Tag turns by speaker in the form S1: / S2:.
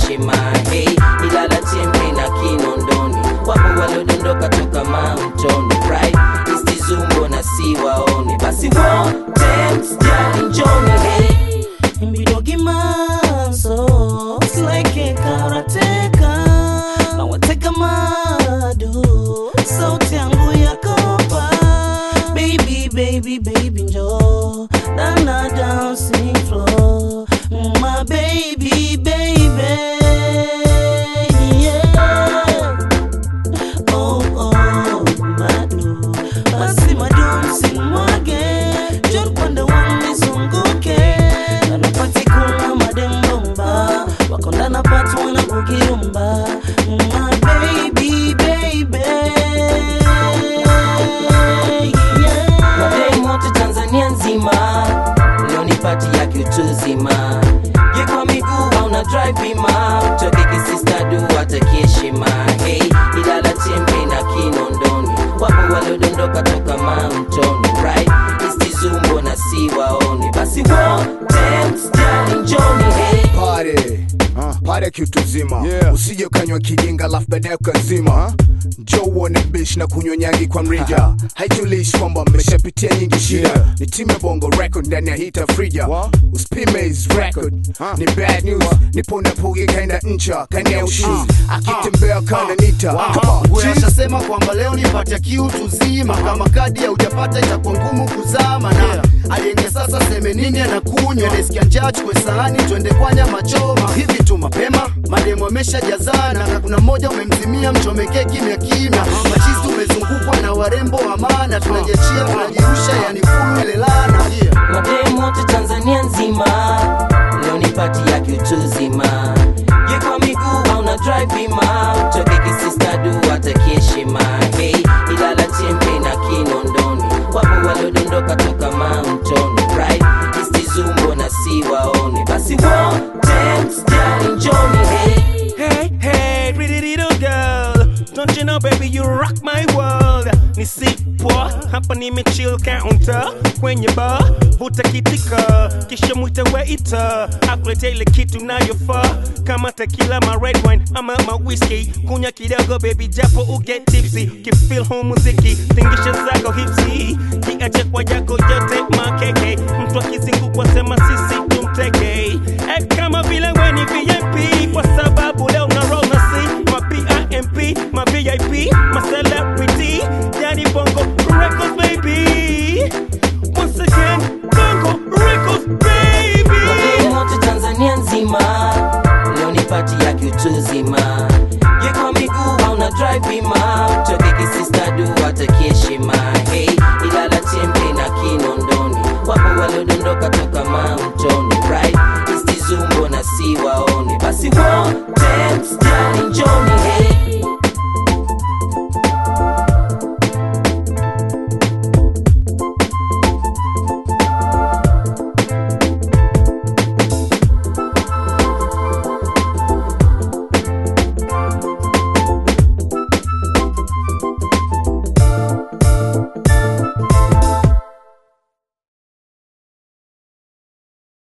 S1: heshima. Hey, Ilala Tempe na Kinondoni, wapo walodondoka toka Mountoni, right? Istizumbo na siwaone, basi wote msijali njoni. Hey,
S2: Mbidogi manso, it's like a karateka, na wateka madu, sauti yangu ya kopa. Baby, baby, baby njoo, dana dancing floor, my baby, baby, yeah. Oh, oh, madu, basi madu msimwage, jor pande wangu zunguke. Kuna madembomba wakondana patu wana kugirumba, my baby, baby, yeah.
S1: mademu wote Tanzania nzima, leo ni party ya kiutuzima. Ye kwa miguu au na drive bima, toke kisistadu hata kiheshima. Hey, Ilala Tempe na Kinondoni, wapo walodondoka toka Mountoni, right? Istizumbo na siwaone, basi wote msijali njoni. Hey,
S3: Pare kiutuzima, usije ukanywa kijinga lafu baadaye ukazima. Njoo uone bish na kunywa nyangi kwa mrija, haijulishi kwamba mmeshapitia nyingi shida. Ni timu ya Bongo Record ndani ya hita frija, usipime his record, ni bad news. Nipo na pugi kaenda ncha, kanya ushuzi, akitembea kana nita.
S4: Ushasema kwamba leo ni party ya kiutuzima, kama kadi ya ujapata itakuwa ngumu kuzama. Na alienge sasa seme nini anakunywa, nesikia njaa chukwe sahani twende kwa nyama choma. Hivi tu mapema mademu wameshajazana, na kuna mmoja umemzimia mchomeke kimya kimya. Machizi umezungukwa na warembo wa maana, tunajechia tunajirusha yani fulu ile lana.
S1: mademu wote Tanzania nzima, leo ni party ya kiutuzima. Ye kwa miguu au na drive bima, toke kisistadu hata kiheshima. Hey, Ilala Tempe na Kinondoni, wapo walodondoka toka Mountoni, right? Istizumbo na siwaone, basi wote msijali njoni. Hey,
S5: Hey, hey, pretty little girl, don't you know baby you rock my world. Ni sipwa, hapa nimechill counter kwenye bar, vuta kitika, kisha mwita waiter, akulete ile kitu nayofaa, kama tequila, ma red wine, ama ma whiskey. Kunya kidogo baby japo uget tipsy, kifeel home muziki, tingisha zako hipsy, kiache kwa yako yote makeke, mtu akizingukwa sema sisi tumteke. Kama vile weni VIP, kwa sababu leo na roll na C, ma PIMP, ma VIP, ma celebrity, yani Bongo Records baby. Once again, Bongo Records baby.
S1: mademu wote Tanzania nzima, leo ni party ya kiutuzima. Ye kwa miguu au na drive bima, toke kisistadu hata kiheshima. Hey, Ilala Tempe na Kinondoni, wapo walodondoka toka Mountoni, right? Istizumbo na siwaone, basi wote